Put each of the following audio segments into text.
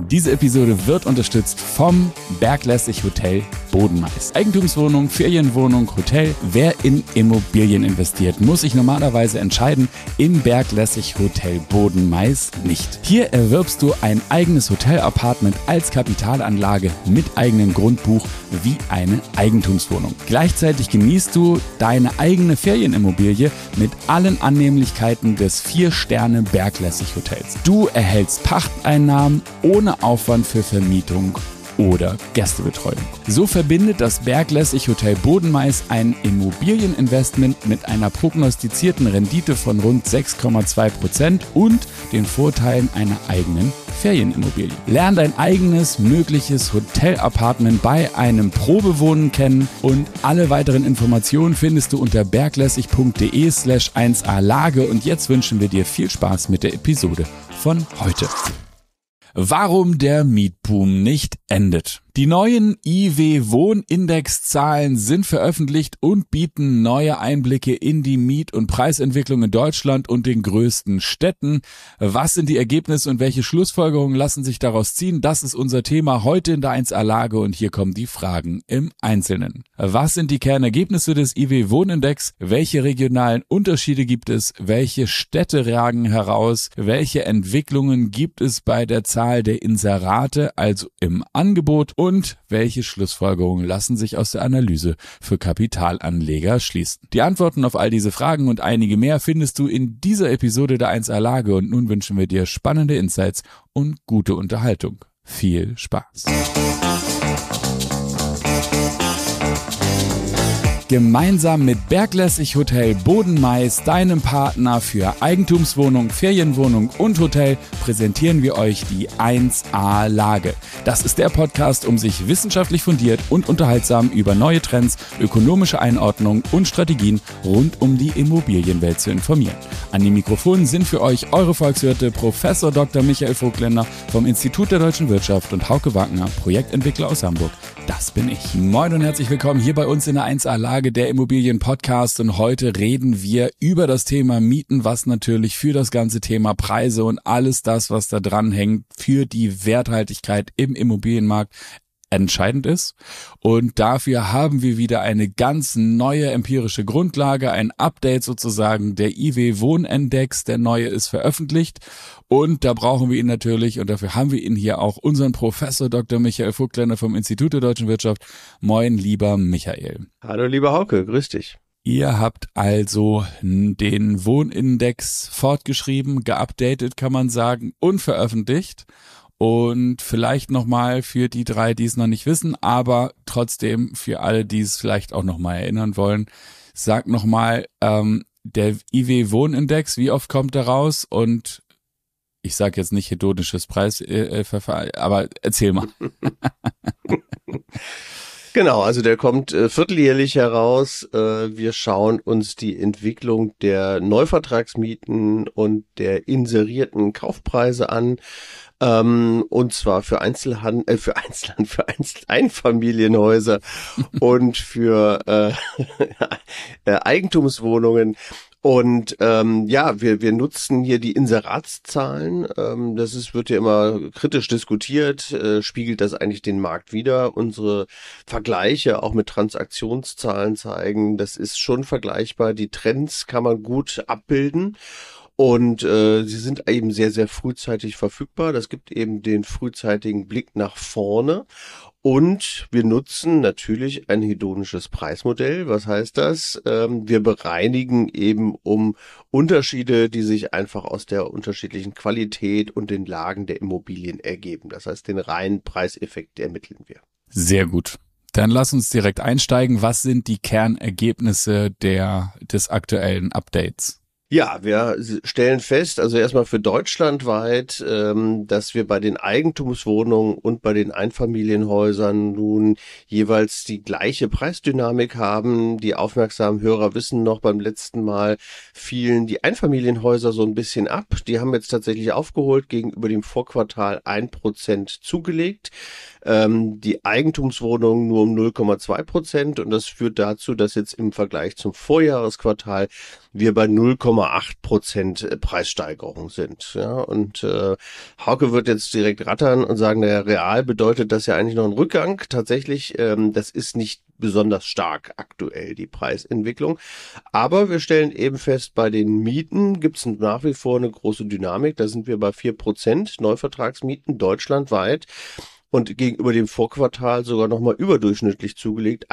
Diese Episode wird unterstützt vom Berglässig Hotel Bodenmais. Eigentumswohnung, Ferienwohnung, Hotel. Wer in Immobilien investiert, muss sich normalerweise entscheiden, im Berglässig Hotel Bodenmais nicht. Hier erwirbst du ein eigenes Hotelapartment als Kapitalanlage mit eigenem Grundbuch wie eine Eigentumswohnung. Gleichzeitig genießt du deine eigene Ferienimmobilie mit allen Annehmlichkeiten des 4-Sterne Berglässig Hotels. Du erhältst Pachteinnahmen ohne Aufwand für Vermietung oder Gästebetreuung. So verbindet das Berglässig Hotel Bodenmais ein Immobilieninvestment mit einer prognostizierten Rendite von rund 6,2% und den Vorteilen einer eigenen Ferienimmobilie. Lern dein eigenes mögliches Hotelapartment bei einem Probewohnen kennen und alle weiteren Informationen findest du unter berglässig.de/1alage. Und jetzt wünschen wir dir viel Spaß mit der Episode von heute. Warum der Mietboom nicht endet. Die neuen IW-Wohnindexzahlen sind veröffentlicht und bieten neue Einblicke in die Miet- und Preisentwicklung in Deutschland und den größten Städten. Was sind die Ergebnisse und welche Schlussfolgerungen lassen sich daraus ziehen? Das ist unser Thema heute in der 1A-Lage und hier kommen die Fragen im Einzelnen. Was sind die Kernergebnisse des IW-Wohnindex? Welche regionalen Unterschiede gibt es? Welche Städte ragen heraus? Welche Entwicklungen gibt es bei der Zahl der Inserate, also im Angebot? Und welche Schlussfolgerungen lassen sich aus der Analyse für Kapitalanleger schließen? Die Antworten auf all diese Fragen und einige mehr findest du in dieser Episode der 1A-Lage und nun wünschen wir dir spannende Insights und gute Unterhaltung. Viel Spaß! Gemeinsam mit Berglässig Hotel Bodenmais, deinem Partner für Eigentumswohnung, Ferienwohnung und Hotel, präsentieren wir euch die 1A-Lage. Das ist der Podcast, um sich wissenschaftlich fundiert und unterhaltsam über neue Trends, ökonomische Einordnung und Strategien rund um die Immobilienwelt zu informieren. An den Mikrofonen sind für euch eure Volkswirte Professor Dr. Michael Vogtländer vom Institut der Deutschen Wirtschaft und Hauke Wagner, Projektentwickler aus Hamburg. Das bin ich. Moin und herzlich willkommen hier bei uns in der 1A-Lage, der Immobilien-Podcast, und heute reden wir über das Thema Mieten, was natürlich für das ganze Thema Preise und alles das, was da dran hängt, für die Werthaltigkeit im Immobilienmarkt entscheidend ist. Und dafür haben wir wieder eine ganz neue empirische Grundlage, ein Update sozusagen. Der IW-Wohnindex, der neue, ist veröffentlicht. Und da brauchen wir ihn natürlich, und dafür haben wir ihn hier auch, unseren Professor Dr. Michael Vogtländer vom Institut der Deutschen Wirtschaft. Moin, lieber Michael. Hallo, lieber Hauke, grüß dich. Ihr habt also den Wohnindex fortgeschrieben, geupdatet, kann man sagen, und veröffentlicht. Und vielleicht nochmal für die drei, die es noch nicht wissen, aber trotzdem für alle, die es vielleicht auch nochmal erinnern wollen, sag nochmal, der IW-Wohnindex, wie oft kommt er raus? Und ich sage jetzt nicht hedonisches Preisverfahren, aber erzähl mal. Genau, also der kommt vierteljährlich heraus. Wir schauen uns die Entwicklung der Neuvertragsmieten und der inserierten Kaufpreise an. Und zwar für Einfamilienhäuser und für Eigentumswohnungen. Und wir nutzen hier die Inseratszahlen. Wird ja immer kritisch diskutiert. Spiegelt das eigentlich den Markt wider? Unsere Vergleiche auch mit Transaktionszahlen zeigen, das ist schon vergleichbar. Die Trends kann man gut abbilden. Und sie sind eben sehr, sehr frühzeitig verfügbar. Das gibt eben den frühzeitigen Blick nach vorne. Und wir nutzen natürlich ein hedonisches Preismodell. Was heißt das? Wir bereinigen eben um Unterschiede, die sich einfach aus der unterschiedlichen Qualität und den Lagen der Immobilien ergeben. Das heißt, den reinen Preiseffekt ermitteln wir. Sehr gut. Dann lass uns direkt einsteigen. Was sind die Kernergebnisse des aktuellen Updates? Ja, wir stellen fest, also erstmal für deutschlandweit, dass wir bei den Eigentumswohnungen und bei den Einfamilienhäusern nun jeweils die gleiche Preisdynamik haben. Die aufmerksamen Hörer wissen noch, beim letzten Mal fielen die Einfamilienhäuser so ein bisschen ab. Die haben jetzt tatsächlich aufgeholt, gegenüber dem Vorquartal 1% zugelegt. Die Eigentumswohnungen nur um 0,2% und das führt dazu, dass jetzt im Vergleich zum Vorjahresquartal wir bei 0,1% 0,8% Preissteigerung sind. Ja, und Hauke wird jetzt direkt rattern und sagen, naja, real bedeutet das ja eigentlich noch ein Rückgang. Tatsächlich, das ist nicht besonders stark aktuell, die Preisentwicklung. Aber wir stellen eben fest, bei den Mieten gibt es nach wie vor eine große Dynamik. Da sind wir bei 4% Neuvertragsmieten deutschlandweit. Und gegenüber dem Vorquartal sogar nochmal überdurchschnittlich zugelegt,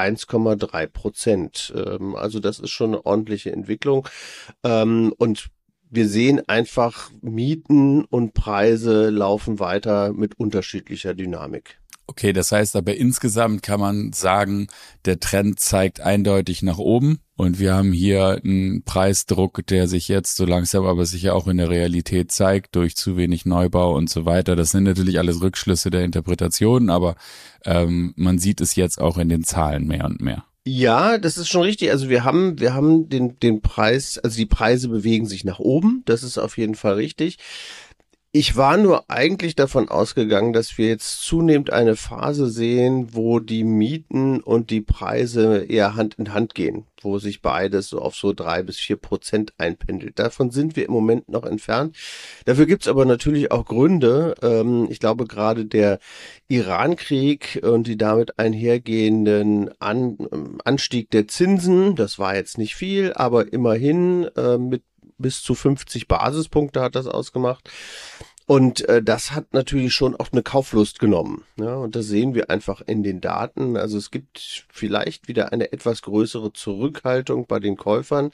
1,3%. Also das ist schon eine ordentliche Entwicklung. Und wir sehen einfach, Mieten und Preise laufen weiter mit unterschiedlicher Dynamik. Okay, das heißt aber insgesamt kann man sagen, der Trend zeigt eindeutig nach oben und wir haben hier einen Preisdruck, der sich jetzt so langsam aber sicher auch in der Realität zeigt, durch zu wenig Neubau und so weiter. Das sind natürlich alles Rückschlüsse der Interpretationen, aber man sieht es jetzt auch in den Zahlen mehr und mehr. Ja, das ist schon richtig. Also wir haben den Preis, also die Preise bewegen sich nach oben. Das ist auf jeden Fall richtig. Ich war nur eigentlich davon ausgegangen, dass wir jetzt zunehmend eine Phase sehen, wo die Mieten und die Preise eher Hand in Hand gehen, wo sich beides so auf so 3-4% einpendelt. Davon sind wir im Moment noch entfernt. Dafür gibt's aber natürlich auch Gründe. Ich glaube, gerade der Iran-Krieg und die damit einhergehenden Anstieg der Zinsen, das war jetzt nicht viel, aber immerhin mit bis zu 50 Basispunkte hat das ausgemacht. Und das hat natürlich schon auch eine Kauflust genommen. Ja, und das sehen wir einfach in den Daten. Also es gibt vielleicht wieder eine etwas größere Zurückhaltung bei den Käufern.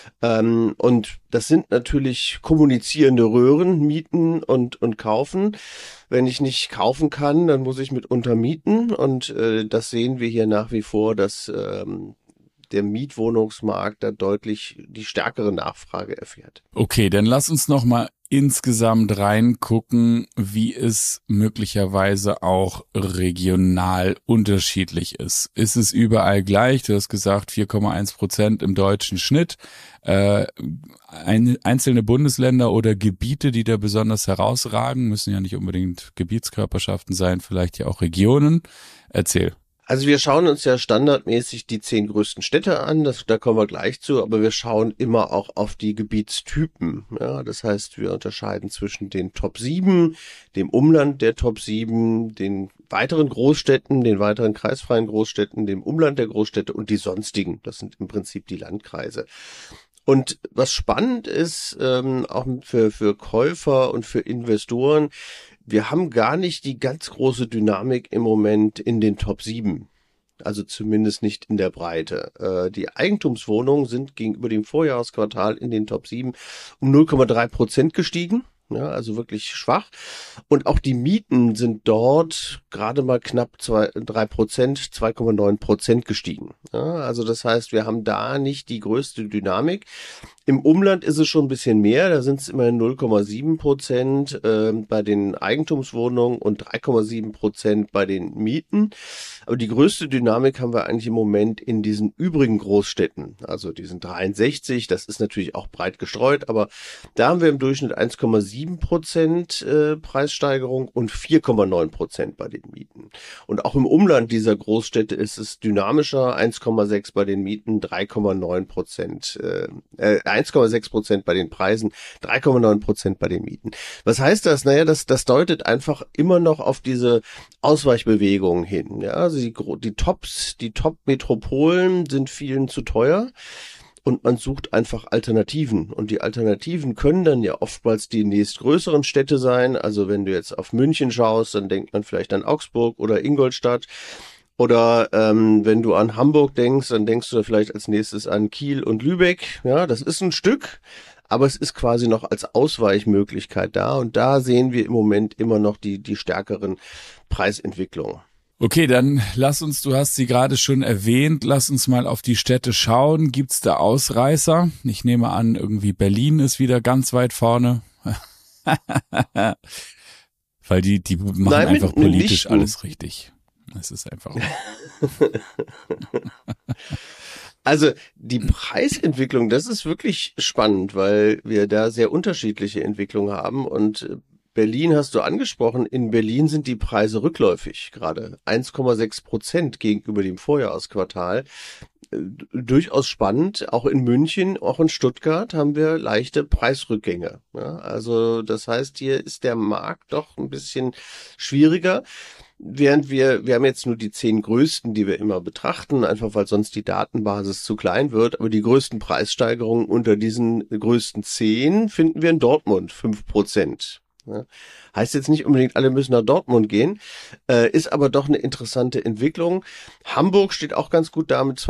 Und das sind natürlich kommunizierende Röhren, mieten und kaufen. Wenn ich nicht kaufen kann, dann muss ich mitunter mieten. Und das sehen wir hier nach wie vor, dass der Mietwohnungsmarkt da deutlich die stärkere Nachfrage erfährt. Okay, dann lass uns noch mal insgesamt reingucken, wie es möglicherweise auch regional unterschiedlich ist. Ist es überall gleich? Du hast gesagt 4,1% im deutschen Schnitt. Einzelne Bundesländer oder Gebiete, die da besonders herausragen, müssen ja nicht unbedingt Gebietskörperschaften sein, vielleicht ja auch Regionen. Erzähl. Also wir schauen uns ja standardmäßig die 10 größten Städte an, da kommen wir gleich zu, aber wir schauen immer auch auf die Gebietstypen. Ja, das heißt, wir unterscheiden zwischen den Top 7, dem Umland der Top 7, den weiteren Großstädten, den weiteren kreisfreien Großstädten, dem Umland der Großstädte und die sonstigen. Das sind im Prinzip die Landkreise. Und was spannend ist, auch für Käufer und für Investoren, wir haben gar nicht die ganz große Dynamik im Moment in den Top 7. Also zumindest nicht in der Breite. Die Eigentumswohnungen sind gegenüber dem Vorjahresquartal in den Top 7 um 0,3% gestiegen. Ja, also wirklich schwach. Und auch die Mieten sind dort gerade mal knapp 3%, 2,9% gestiegen. Ja, also das heißt, wir haben da nicht die größte Dynamik. Im Umland ist es schon ein bisschen mehr, da sind es immerhin 0,7% bei den Eigentumswohnungen und 3,7% bei den Mieten. Aber die größte Dynamik haben wir eigentlich im Moment in diesen übrigen Großstädten. Also diesen 63, das ist natürlich auch breit gestreut, aber da haben wir im Durchschnitt 1,7% Preissteigerung und 4,9% bei den Mieten. Und auch im Umland dieser Großstädte ist es dynamischer, 1,6 bei den Mieten, 1,6% bei den Preisen, 3,9% bei den Mieten. Was heißt das? Naja, das deutet einfach immer noch auf diese Ausweichbewegungen hin. Ja, also die Top-Metropolen sind vielen zu teuer. Und man sucht einfach Alternativen. Und die Alternativen können dann ja oftmals die nächstgrößeren Städte sein. Also wenn du jetzt auf München schaust, dann denkt man vielleicht an Augsburg oder Ingolstadt. Oder wenn du an Hamburg denkst, dann denkst du vielleicht als nächstes an Kiel und Lübeck. Ja, das ist ein Stück, aber es ist quasi noch als Ausweichmöglichkeit da. Und da sehen wir im Moment immer noch die stärkeren Preisentwicklungen. Okay, dann lass uns, du hast sie gerade schon erwähnt, lass uns mal auf die Städte schauen. Gibt's da Ausreißer? Ich nehme an, irgendwie Berlin ist wieder ganz weit vorne. Weil die machen einfach politisch alles richtig. Es ist einfach. Also die Preisentwicklung, das ist wirklich spannend, weil wir da sehr unterschiedliche Entwicklungen haben. Und Berlin hast du angesprochen. In Berlin sind die Preise rückläufig gerade. 1,6% gegenüber dem Vorjahresquartal. durchaus spannend. Auch in München, auch in Stuttgart haben wir leichte Preisrückgänge. Ja, also das heißt, hier ist der Markt doch ein bisschen schwieriger. Während wir haben jetzt nur die 10 größten, die wir immer betrachten, einfach weil sonst die Datenbasis zu klein wird. Aber die größten Preissteigerungen unter diesen größten 10 finden wir in Dortmund, 5%. Ja. Heißt jetzt nicht unbedingt, alle müssen nach Dortmund gehen, ist aber doch eine interessante Entwicklung. Hamburg steht auch ganz gut da mit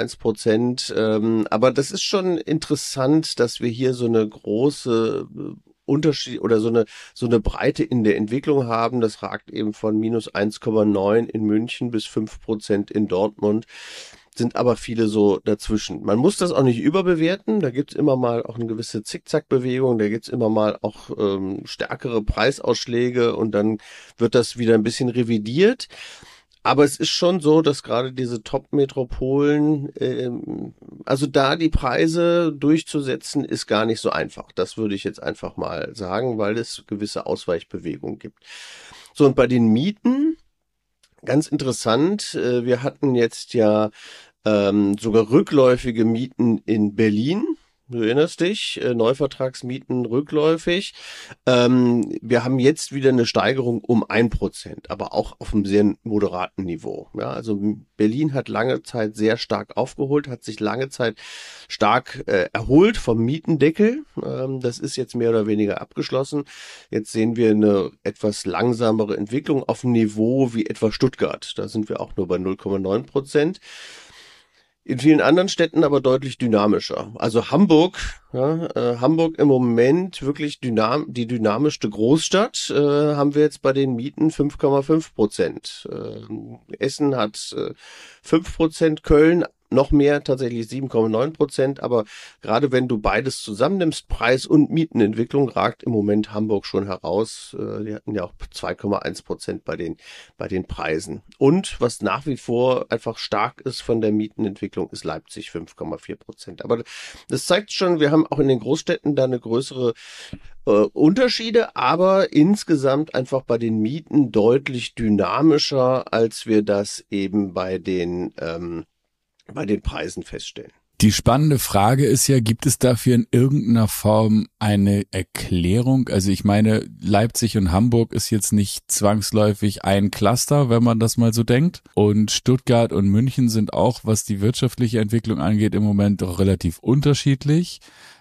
2,1%, aber das ist schon interessant, dass wir hier so eine große Unterschied oder so eine Breite in der Entwicklung haben. Das ragt eben von minus 1,9 in München bis 5% in Dortmund. Sind aber viele so dazwischen. Man muss das auch nicht überbewerten, da gibt's immer mal auch eine gewisse Zickzackbewegung, da gibt's immer mal auch stärkere Preisausschläge und dann wird das wieder ein bisschen revidiert. Aber es ist schon so, dass gerade diese Top-Metropolen, also da die Preise durchzusetzen, ist gar nicht so einfach. Das würde ich jetzt einfach mal sagen, weil es gewisse Ausweichbewegungen gibt. So, und bei den Mieten, ganz interessant, wir hatten jetzt ja sogar rückläufige Mieten in Berlin. Du erinnerst dich, Neuvertragsmieten rückläufig. Wir haben jetzt wieder eine Steigerung um 1%, aber auch auf einem sehr moderaten Niveau. Ja, also Berlin hat lange Zeit sehr stark aufgeholt, hat sich lange Zeit stark erholt vom Mietendeckel. Das ist jetzt mehr oder weniger abgeschlossen. Jetzt sehen wir eine etwas langsamere Entwicklung auf einem Niveau wie etwa Stuttgart. Da sind wir auch nur bei 0,9%. In vielen anderen Städten aber deutlich dynamischer. Also Hamburg, ja, Hamburg im Moment wirklich die dynamischste Großstadt, haben wir jetzt bei den Mieten 5,5%. Essen hat 5%, Köln noch mehr, tatsächlich 7,9%, aber gerade wenn du beides zusammennimmst, Preis- und Mietenentwicklung, ragt im Moment Hamburg schon heraus. Die hatten ja auch 2,1% bei den Preisen. Und was nach wie vor einfach stark ist von der Mietenentwicklung, ist Leipzig 5,4%. Aber das zeigt schon, wir haben auch in den Großstädten da eine größere Unterschiede, aber insgesamt einfach bei den Mieten deutlich dynamischer, als wir das eben bei den Preisen feststellen. Die spannende Frage ist ja, gibt es dafür in irgendeiner Form eine Erklärung? Also ich meine, Leipzig und Hamburg ist jetzt nicht zwangsläufig ein Cluster, wenn man das mal so denkt. Und Stuttgart und München sind auch, was die wirtschaftliche Entwicklung angeht, im Moment doch relativ unterschiedlich.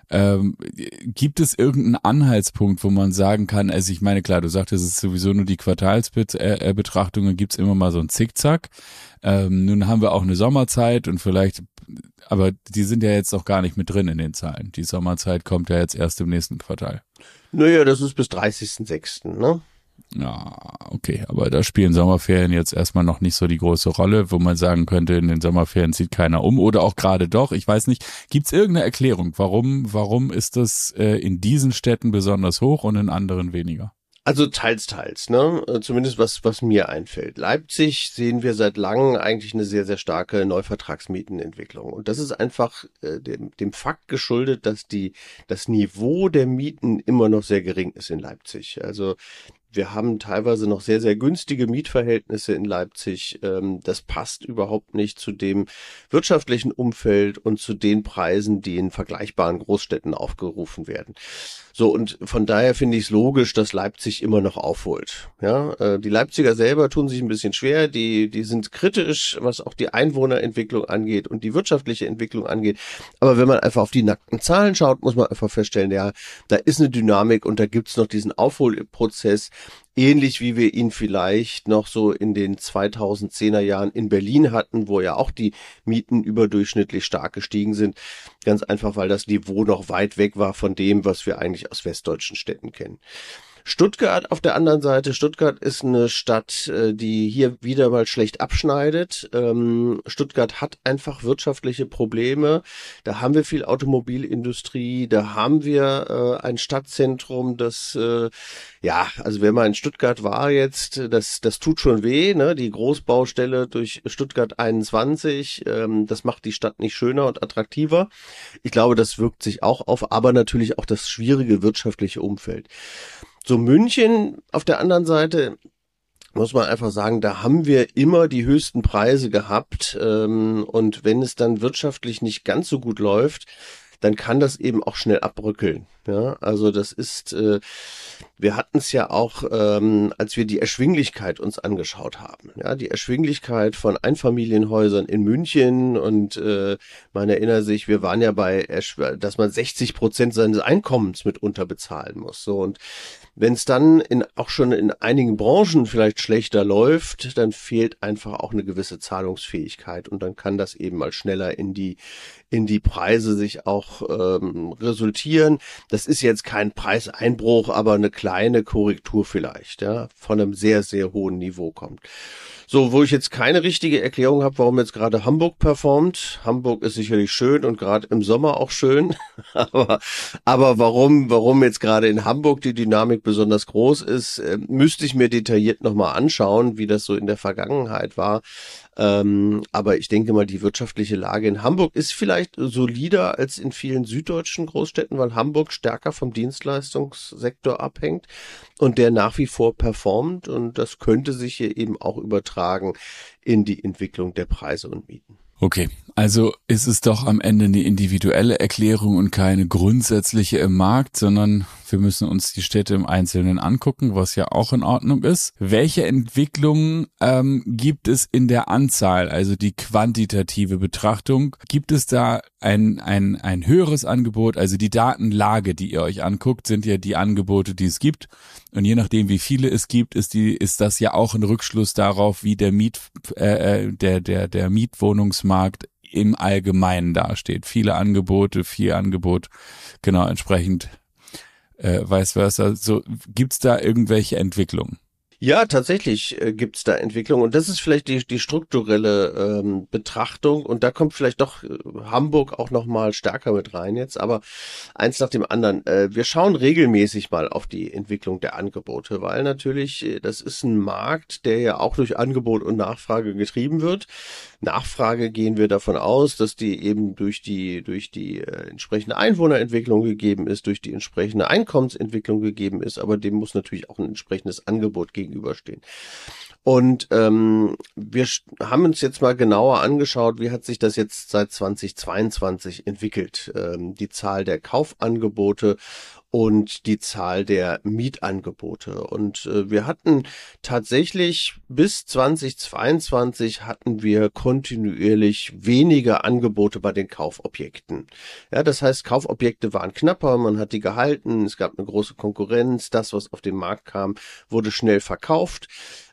Gibt es irgendeinen Anhaltspunkt, wo man sagen kann, also ich meine, klar, du sagtest, es ist sowieso nur die Quartalsbetrachtungen, gibt's immer mal so ein Zickzack. Nun haben wir auch eine Sommerzeit und vielleicht, aber die sind ja jetzt noch gar nicht mit drin in den Zahlen. Die Sommerzeit kommt ja jetzt erst im nächsten Quartal. Naja, das ist bis 30.06., ne? Ja, okay, aber da spielen Sommerferien jetzt erstmal noch nicht so die große Rolle, wo man sagen könnte, in den Sommerferien zieht keiner um oder auch gerade doch, ich weiß nicht. Gibt's irgendeine Erklärung, warum ist das in diesen Städten besonders hoch und in anderen weniger? Also teils, ne? Zumindest was mir einfällt. Leipzig sehen wir seit langem eigentlich eine sehr, sehr starke Neuvertragsmietenentwicklung. Und das ist einfach dem Fakt geschuldet, dass das Niveau der Mieten immer noch sehr gering ist in Leipzig. Also wir haben teilweise noch sehr, sehr günstige Mietverhältnisse in Leipzig. Das passt überhaupt nicht zu dem wirtschaftlichen Umfeld und zu den Preisen, die in vergleichbaren Großstädten aufgerufen werden. So, und von daher finde ich es logisch, dass Leipzig immer noch aufholt. Ja, die Leipziger selber tun sich ein bisschen schwer, die sind kritisch, was auch die Einwohnerentwicklung angeht und die wirtschaftliche Entwicklung angeht. Aber wenn man einfach auf die nackten Zahlen schaut, muss man einfach feststellen, ja, da ist eine Dynamik und da gibt's noch diesen Aufholprozess, ähnlich wie wir ihn vielleicht noch so in den 2010er Jahren in Berlin hatten, wo ja auch die Mieten überdurchschnittlich stark gestiegen sind. Ganz einfach, weil das Niveau noch weit weg war von dem, was wir eigentlich aus westdeutschen Städten kennen. Stuttgart auf der anderen Seite. Stuttgart ist eine Stadt, die hier wieder mal schlecht abschneidet. Stuttgart hat einfach wirtschaftliche Probleme. Da haben wir viel Automobilindustrie. Da haben wir ein Stadtzentrum, das, also wenn man in Stuttgart war jetzt, das tut schon weh, ne? Die Großbaustelle durch Stuttgart 21, das macht die Stadt nicht schöner und attraktiver. Ich glaube, das wirkt sich auch auf, aber natürlich auch das schwierige wirtschaftliche Umfeld. So, München auf der anderen Seite muss man einfach sagen, da haben wir immer die höchsten Preise gehabt. Und wenn es dann wirtschaftlich nicht ganz so gut läuft, dann kann das eben auch schnell abbröckeln. Ja, also das ist, wir hatten es ja auch, als wir die Erschwinglichkeit uns angeschaut haben. Ja, die Erschwinglichkeit von Einfamilienhäusern in München und man erinnert sich, wir waren ja bei, dass man 60% seines Einkommens mitunter bezahlen muss. So, und wenn es dann auch schon in einigen Branchen vielleicht schlechter läuft, dann fehlt einfach auch eine gewisse Zahlungsfähigkeit und dann kann das eben mal schneller in die Preise sich auch resultieren. Das ist jetzt kein Preiseinbruch, aber eine kleine Korrektur vielleicht, ja, von einem sehr, sehr hohen Niveau kommt. So, wo ich jetzt keine richtige Erklärung habe, warum jetzt gerade Hamburg performt. Hamburg ist sicherlich schön und gerade im Sommer auch schön. aber warum jetzt gerade in Hamburg die Dynamik besonders groß ist, müsste ich mir detailliert nochmal anschauen, wie das so in der Vergangenheit war. Aber ich denke mal, die wirtschaftliche Lage in Hamburg ist vielleicht solider als in vielen süddeutschen Großstädten, weil Hamburg stärker vom Dienstleistungssektor abhängt und der nach wie vor performt. Und das könnte sich hier eben auch übertragen in die Entwicklung der Preise und Mieten. Okay, also ist es doch am Ende eine individuelle Erklärung und keine grundsätzliche im Markt, sondern wir müssen uns die Städte im Einzelnen angucken, was ja auch in Ordnung ist. Welche Entwicklungen gibt es in der Anzahl, also die quantitative Betrachtung? Gibt es da ein höheres Angebot? Also die Datenlage, die ihr euch anguckt, sind ja die Angebote, die es gibt. Und je nachdem, wie viele es gibt, ist das ja auch ein Rückschluss darauf, wie der Mietwohnungsmarkt im Allgemeinen dasteht. Viele Angebote, viel Angebot, genau, entsprechend vice versa. So, gibt's da irgendwelche Entwicklungen? Ja, tatsächlich gibt's da Entwicklung und das ist vielleicht die strukturelle Betrachtung und da kommt vielleicht doch Hamburg auch noch mal stärker mit rein jetzt, aber eins nach dem anderen. Wir schauen regelmäßig mal auf die Entwicklung der Angebote, weil natürlich das ist ein Markt, der ja auch durch Angebot und Nachfrage getrieben wird. Nachfrage gehen wir davon aus, dass die eben durch die entsprechende Einwohnerentwicklung gegeben ist, durch die entsprechende Einkommensentwicklung gegeben ist, aber dem muss natürlich auch ein entsprechendes Angebot gegenüberstehen. Und wir haben uns jetzt mal genauer angeschaut, wie hat sich das jetzt seit 2022 entwickelt, die Zahl der Kaufangebote und die Zahl der Mietangebote. Und wir hatten tatsächlich bis 2022 hatten wir kontinuierlich weniger Angebote bei den Kaufobjekten. Ja, das heißt, Kaufobjekte waren knapper, man hat die gehalten, es gab eine große Konkurrenz, das, was auf den Markt kam, wurde schnell verkauft.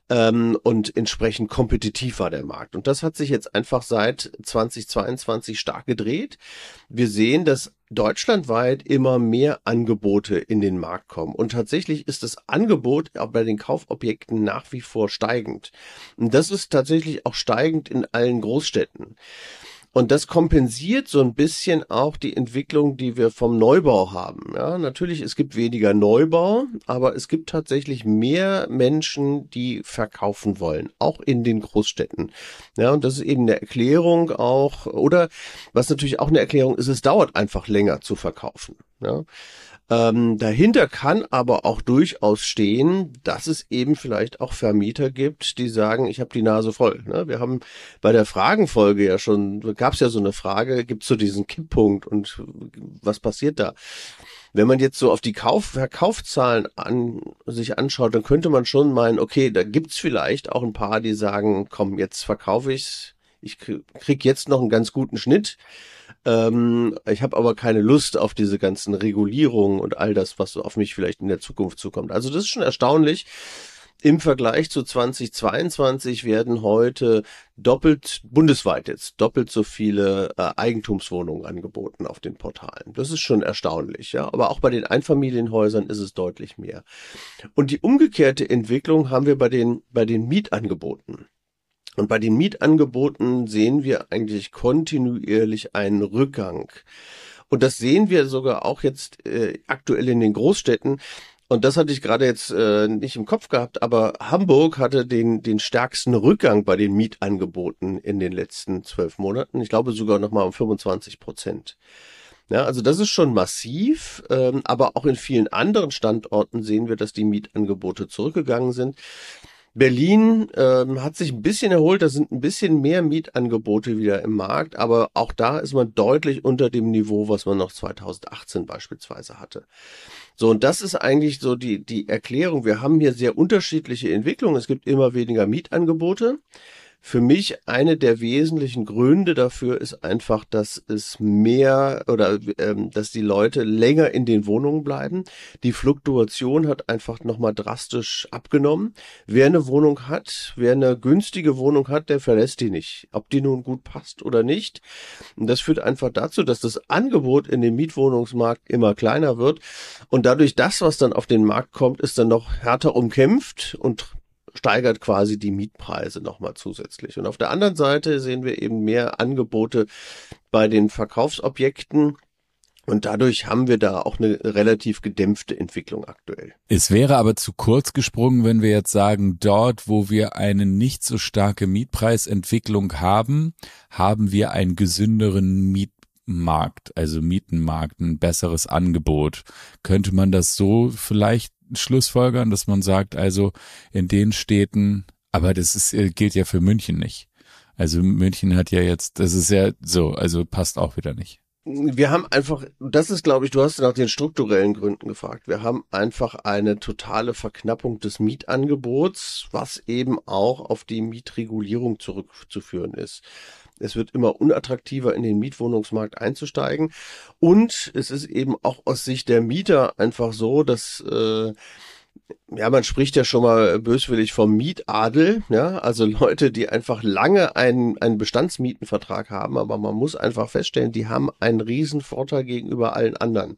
Und entsprechend kompetitiv war der Markt. Und das hat sich jetzt einfach seit 2022 stark gedreht. Wir sehen, dass deutschlandweit immer mehr Angebote in den Markt kommen. Und tatsächlich ist das Angebot auch bei den Kaufobjekten nach wie vor steigend. Und das ist tatsächlich auch steigend in allen Großstädten. Und das kompensiert so ein bisschen auch die Entwicklung, die wir vom Neubau haben. Ja, natürlich, es gibt weniger Neubau, aber es gibt tatsächlich mehr Menschen, die verkaufen wollen, auch in den Großstädten. Ja, und das ist eben eine Erklärung auch, oder was natürlich auch eine Erklärung ist, es dauert einfach länger zu verkaufen. Ja. Dahinter kann aber auch durchaus stehen, dass es eben vielleicht auch Vermieter gibt, die sagen, ich habe die Nase voll. Ne? Wir haben bei der Fragenfolge ja schon, gab es ja so eine Frage, gibt es so diesen Kipppunkt und was passiert da? Wenn man jetzt so auf die Verkaufszahlen sich anschaut, dann könnte man schon meinen, okay, da gibt's vielleicht auch ein paar, die sagen, komm, jetzt verkaufe ich's. Ich krieg jetzt noch einen ganz guten Schnitt. Ich habe aber keine Lust auf diese ganzen Regulierungen und all das, was so auf mich vielleicht in der Zukunft zukommt. Also das ist schon erstaunlich. Im Vergleich zu 2022 werden heute bundesweit jetzt doppelt so viele Eigentumswohnungen angeboten auf den Portalen. Das ist schon erstaunlich, ja. Aber auch bei den Einfamilienhäusern ist es deutlich mehr. Und die umgekehrte Entwicklung haben wir bei den Mietangeboten. Und bei den Mietangeboten sehen wir eigentlich kontinuierlich einen Rückgang. Und das sehen wir sogar auch jetzt aktuell in den Großstädten. Und das hatte ich gerade jetzt nicht im Kopf gehabt, aber Hamburg hatte den stärksten Rückgang bei den Mietangeboten in den letzten 12 Monaten. Ich glaube sogar nochmal um 25%. Ja, also das ist schon massiv, aber auch in vielen anderen Standorten sehen wir, dass die Mietangebote zurückgegangen sind. Berlin hat sich ein bisschen erholt, da sind ein bisschen mehr Mietangebote wieder im Markt, aber auch da ist man deutlich unter dem Niveau, was man noch 2018 beispielsweise hatte. So, und das ist eigentlich so die Erklärung. Wir haben hier sehr unterschiedliche Entwicklungen. Es gibt immer weniger Mietangebote. Für mich eine der wesentlichen Gründe dafür ist einfach, dass es mehr oder dass die Leute länger in den Wohnungen bleiben. Die Fluktuation hat einfach nochmal drastisch abgenommen. Wer eine Wohnung hat, wer eine günstige Wohnung hat, der verlässt die nicht. Ob die nun gut passt oder nicht. Und das führt einfach dazu, dass das Angebot in dem Mietwohnungsmarkt immer kleiner wird. Und dadurch das, was dann auf den Markt kommt, ist dann noch härter umkämpft und steigert quasi die Mietpreise nochmal zusätzlich. Und auf der anderen Seite sehen wir eben mehr Angebote bei den Verkaufsobjekten. Und dadurch haben wir da auch eine relativ gedämpfte Entwicklung aktuell. Es wäre aber zu kurz gesprungen, wenn wir jetzt sagen, dort, wo wir eine nicht so starke Mietpreisentwicklung haben, haben wir einen gesünderen Mietmarkt, also Mietenmarkt, ein besseres Angebot. Könnte man das so vielleicht schlussfolgern, dass man sagt, also in den Städten, aber gilt ja für München nicht. Also München hat ja jetzt, das ist ja so, also passt auch wieder nicht. Wir haben einfach, das ist, glaube ich, du hast nach den strukturellen Gründen gefragt. Wir haben einfach eine totale Verknappung des Mietangebots, was eben auch auf die Mietregulierung zurückzuführen ist. Es wird immer unattraktiver, in den Mietwohnungsmarkt einzusteigen. Und es ist eben auch aus Sicht der Mieter einfach so, dass man spricht ja schon mal böswillig vom Mietadel, ja, also Leute, die einfach lange einen Bestandsmietenvertrag haben, aber man muss einfach feststellen, die haben einen riesen Vorteil gegenüber allen anderen.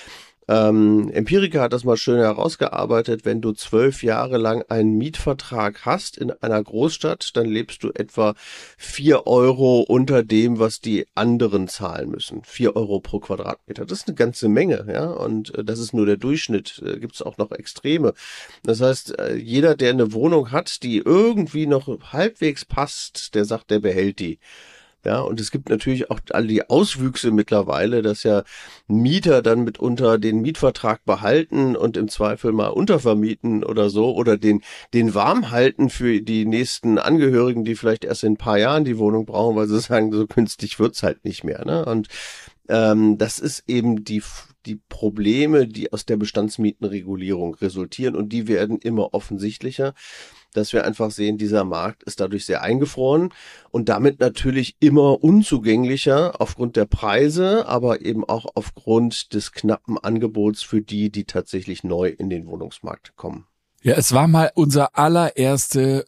Empirica hat das mal schön herausgearbeitet, wenn du 12 Jahre lang einen Mietvertrag hast in einer Großstadt, dann lebst du etwa 4 Euro unter dem, was die anderen zahlen müssen. 4 Euro pro Quadratmeter. Das ist eine ganze Menge, ja, und das ist nur der Durchschnitt. Gibt es auch noch Extreme. Das heißt, jeder, der eine Wohnung hat, die irgendwie noch halbwegs passt, der sagt, der behält die. Ja, und es gibt natürlich auch all die Auswüchse mittlerweile, dass ja Mieter dann mitunter den Mietvertrag behalten und im Zweifel mal untervermieten oder so oder den warm halten für die nächsten Angehörigen, die vielleicht erst in ein paar Jahren die Wohnung brauchen, weil sie sagen, so günstig wird's halt nicht mehr, ne? Und das ist eben die Probleme, die aus der Bestandsmietenregulierung resultieren und die werden immer offensichtlicher, dass wir einfach sehen, dieser Markt ist dadurch sehr eingefroren und damit natürlich immer unzugänglicher aufgrund der Preise, aber eben auch aufgrund des knappen Angebots für die tatsächlich neu in den Wohnungsmarkt kommen. Ja, es war mal unsere allererste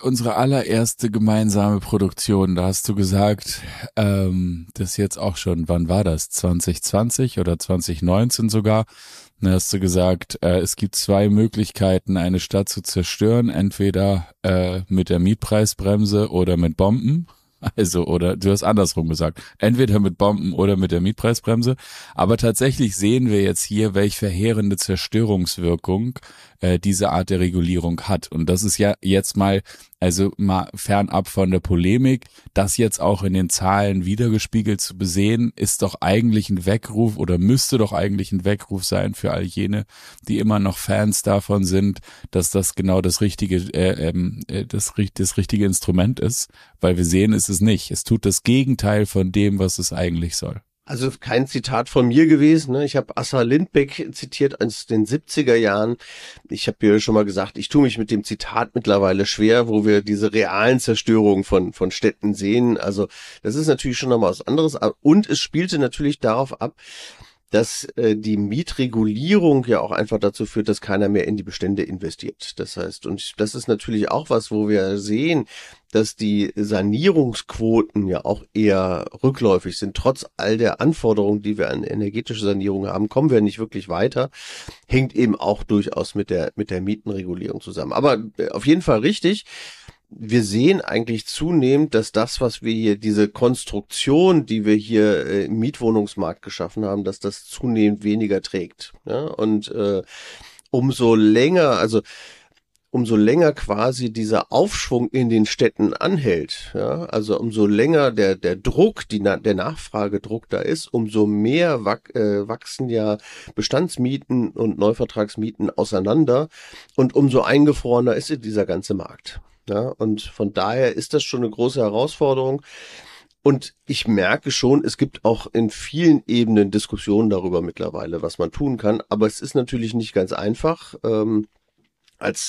gemeinsame Produktion. Da hast du gesagt, das jetzt auch schon, wann war das? 2020 oder 2019 sogar? Da hast du gesagt, es gibt 2 Möglichkeiten, eine Stadt zu zerstören, entweder mit der Mietpreisbremse oder mit Bomben. Also, oder du hast andersrum gesagt, entweder mit Bomben oder mit der Mietpreisbremse. Aber tatsächlich sehen wir jetzt hier, welch verheerende Zerstörungswirkung diese Art der Regulierung hat. Und das ist ja jetzt mal fernab von der Polemik, das jetzt auch in den Zahlen wiedergespiegelt zu besehen, ist doch eigentlich ein Weckruf oder müsste doch eigentlich ein Weckruf sein für all jene, die immer noch Fans davon sind, dass das genau das richtige Instrument ist, weil wir sehen, es ist nicht. Es tut das Gegenteil von dem, was es eigentlich soll. Also kein Zitat von mir gewesen. Ne? Ich habe Assar Lindbeck zitiert aus den 70er Jahren. Ich habe hier schon mal gesagt, ich tue mich mit dem Zitat mittlerweile schwer, wo wir diese realen Zerstörungen von Städten sehen. Also das ist natürlich schon nochmal was anderes. Und es spielte natürlich darauf ab, dass die Mietregulierung ja auch einfach dazu führt, dass keiner mehr in die Bestände investiert. Das heißt, und das ist natürlich auch was, wo wir sehen, dass die Sanierungsquoten ja auch eher rückläufig sind. Trotz all der Anforderungen, die wir an energetische Sanierung haben, kommen wir nicht wirklich weiter. Hängt eben auch durchaus mit der Mietenregulierung zusammen. Aber auf jeden Fall richtig. Wir sehen eigentlich zunehmend, dass das, was wir hier, diese Konstruktion, die wir hier im Mietwohnungsmarkt geschaffen haben, dass das zunehmend weniger trägt. Ja? Und umso länger, also umso länger quasi dieser Aufschwung in den Städten anhält, ja, also umso länger der Druck, der Nachfragedruck da ist, umso mehr wachsen ja Bestandsmieten und Neuvertragsmieten auseinander und umso eingefrorener ist dieser ganze Markt. Ja, und von daher ist das schon eine große Herausforderung. Und ich merke schon, es gibt auch in vielen Ebenen Diskussionen darüber mittlerweile, was man tun kann. Aber es ist natürlich nicht ganz einfach. Als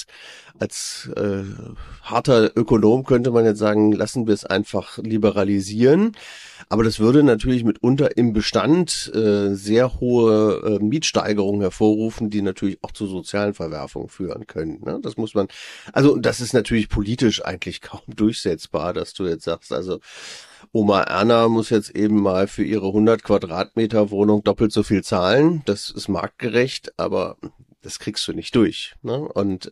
harter Ökonom könnte man jetzt sagen, lassen wir es einfach liberalisieren. Aber das würde natürlich mitunter im Bestand sehr hohe Mietsteigerungen hervorrufen, die natürlich auch zu sozialen Verwerfungen führen können. Ne? Das muss man, also das ist natürlich politisch eigentlich kaum durchsetzbar, dass du jetzt sagst, also Oma Erna muss jetzt eben mal für ihre 100 Quadratmeter Wohnung doppelt so viel zahlen. Das ist marktgerecht, aber das kriegst du nicht durch. Ne? Und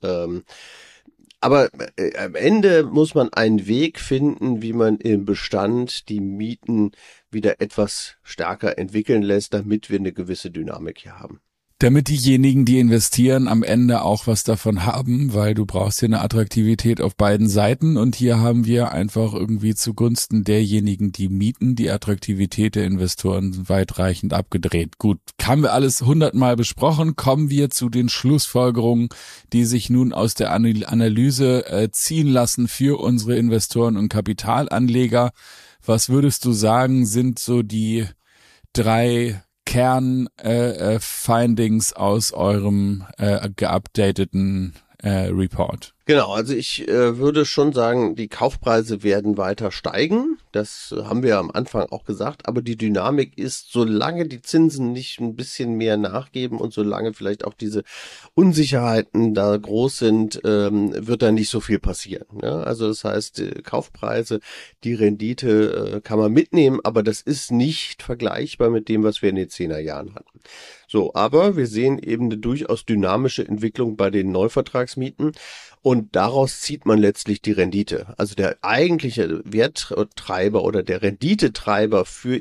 aber am Ende muss man einen Weg finden, wie man im Bestand die Mieten wieder etwas stärker entwickeln lässt, damit wir eine gewisse Dynamik hier haben. Damit diejenigen, die investieren, am Ende auch was davon haben, weil du brauchst hier eine Attraktivität auf beiden Seiten und hier haben wir einfach irgendwie zugunsten derjenigen, die mieten, die Attraktivität der Investoren weitreichend abgedreht. Gut, haben wir alles 100-mal besprochen, kommen wir zu den Schlussfolgerungen, die sich nun aus der Analyse ziehen lassen für unsere Investoren und Kapitalanleger. Was würdest du sagen, sind so die 3 Kern-Findings aus eurem geupdateten Report? Genau, also ich würde schon sagen, die Kaufpreise werden weiter steigen. Das haben wir am Anfang auch gesagt. Aber die Dynamik ist, solange die Zinsen nicht ein bisschen mehr nachgeben und solange vielleicht auch diese Unsicherheiten da groß sind, wird da nicht so viel passieren. Ja? Also das heißt, Kaufpreise, die Rendite kann man mitnehmen, aber das ist nicht vergleichbar mit dem, was wir in den 10er Jahren hatten. So, aber wir sehen eben eine durchaus dynamische Entwicklung bei den Neuvertragsmieten. Und daraus zieht man letztlich die Rendite. Also der eigentliche Werttreiber oder der Renditetreiber für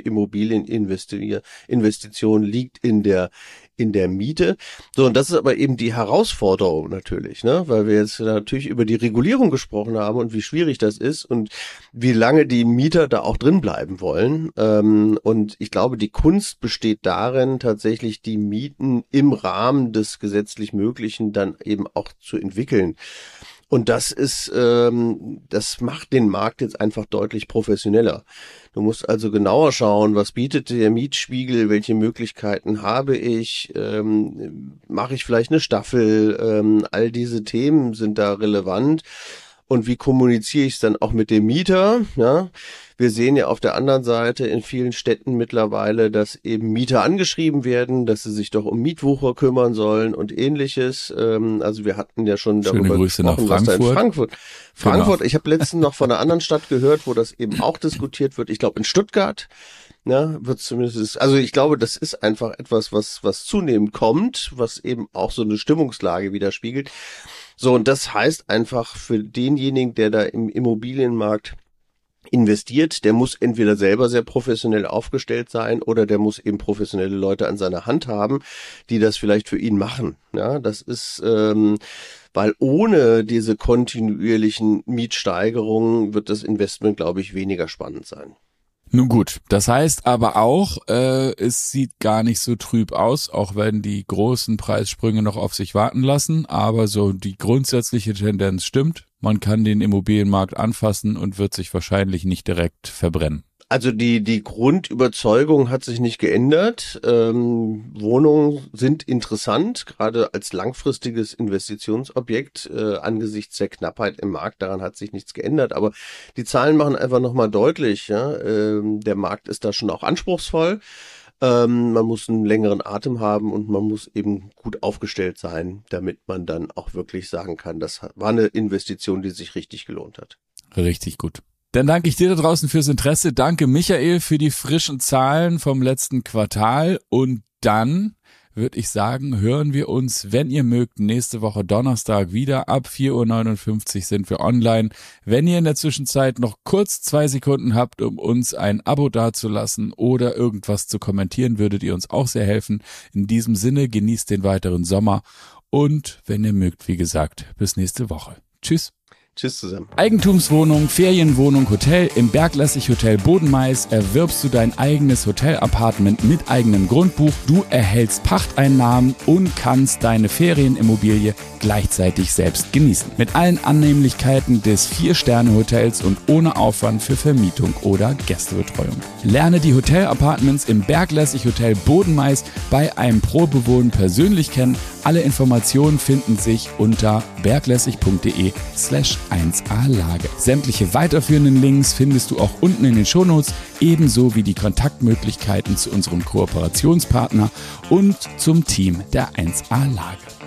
Immobilieninvestitionen liegt in der Miete. So, und das ist aber eben die Herausforderung natürlich, ne, weil wir jetzt natürlich über die Regulierung gesprochen haben und wie schwierig das ist und wie lange die Mieter da auch drin bleiben wollen. Und ich glaube, die Kunst besteht darin, tatsächlich die Mieten im Rahmen des gesetzlich Möglichen dann eben auch zu entwickeln. Und das macht den Markt jetzt einfach deutlich professioneller. Du musst also genauer schauen, was bietet der Mietspiegel, welche Möglichkeiten habe ich, mache ich vielleicht eine Staffel, all diese Themen sind da relevant. Und wie kommuniziere ich es dann auch mit dem Mieter? Ja, wir sehen ja auf der anderen Seite in vielen Städten mittlerweile, dass eben Mieter angeschrieben werden, dass sie sich doch um Mietwucher kümmern sollen und Ähnliches. Also wir hatten ja schon darüber gesprochen, was da in Frankfurt. Genau. Ich habe letztens noch von einer anderen Stadt gehört, wo das eben auch diskutiert wird. Ich glaube in Stuttgart. Ja, wird zumindest, also ich glaube, das ist einfach etwas, was zunehmend kommt, was eben auch so eine Stimmungslage widerspiegelt. So, und das heißt einfach für denjenigen, der da im Immobilienmarkt investiert, der muss entweder selber sehr professionell aufgestellt sein oder der muss eben professionelle Leute an seiner Hand haben, die das vielleicht für ihn machen. Ja, das ist, weil ohne diese kontinuierlichen Mietsteigerungen wird das Investment, glaube ich, weniger spannend sein. Nun gut, das heißt aber auch, es sieht gar nicht so trüb aus, auch wenn die großen Preissprünge noch auf sich warten lassen, aber so die grundsätzliche Tendenz stimmt, man kann den Immobilienmarkt anfassen und wird sich wahrscheinlich nicht direkt verbrennen. Also die Grundüberzeugung hat sich nicht geändert. Wohnungen sind interessant, gerade als langfristiges Investitionsobjekt angesichts der Knappheit im Markt. Daran hat sich nichts geändert. Aber die Zahlen machen einfach nochmal deutlich, ja, der Markt ist da schon auch anspruchsvoll. Man muss einen längeren Atem haben und man muss eben gut aufgestellt sein, damit man dann auch wirklich sagen kann, das war eine Investition, die sich richtig gelohnt hat. Richtig gut. Dann danke ich dir da draußen fürs Interesse. Danke Michael für die frischen Zahlen vom letzten Quartal. Und dann würde ich sagen, hören wir uns, wenn ihr mögt, nächste Woche Donnerstag wieder. Ab 4:59 Uhr sind wir online. Wenn ihr in der Zwischenzeit noch kurz 2 Sekunden habt, um uns ein Abo dazulassen oder irgendwas zu kommentieren, würdet ihr uns auch sehr helfen. In diesem Sinne, genießt den weiteren Sommer und wenn ihr mögt, wie gesagt, bis nächste Woche. Tschüss. Tschüss zusammen. Eigentumswohnung, Ferienwohnung, Hotel. Im Berglässig Hotel Bodenmais erwirbst du dein eigenes Hotel-Apartment mit eigenem Grundbuch. Du erhältst Pachteinnahmen und kannst deine Ferienimmobilie gleichzeitig selbst genießen. Mit allen Annehmlichkeiten des 4-Sterne-Hotels und ohne Aufwand für Vermietung oder Gästebetreuung. Lerne die Hotel-Apartments im Berglässig Hotel Bodenmais bei einem Probewohnen persönlich kennen. Alle Informationen finden sich unter berglässig.de/1A-Lage. Sämtliche weiterführenden Links findest du auch unten in den Shownotes, ebenso wie die Kontaktmöglichkeiten zu unserem Kooperationspartner und zum Team der 1A-Lage.